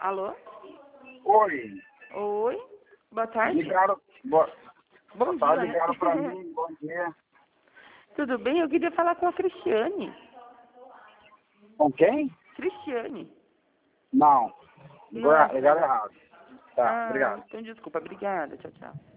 Alô? Oi. Oi? Boa tarde. Ligaram. Boa Bom tarde, dia, ligaram né? pra mim. Bom dia. Tudo bem? Eu queria falar com a Cristiane. Com quem? Cristiane. Não. Não. Ligaram errado. Tá, Ah, obrigado. então desculpa. Obrigada. Tchau, tchau.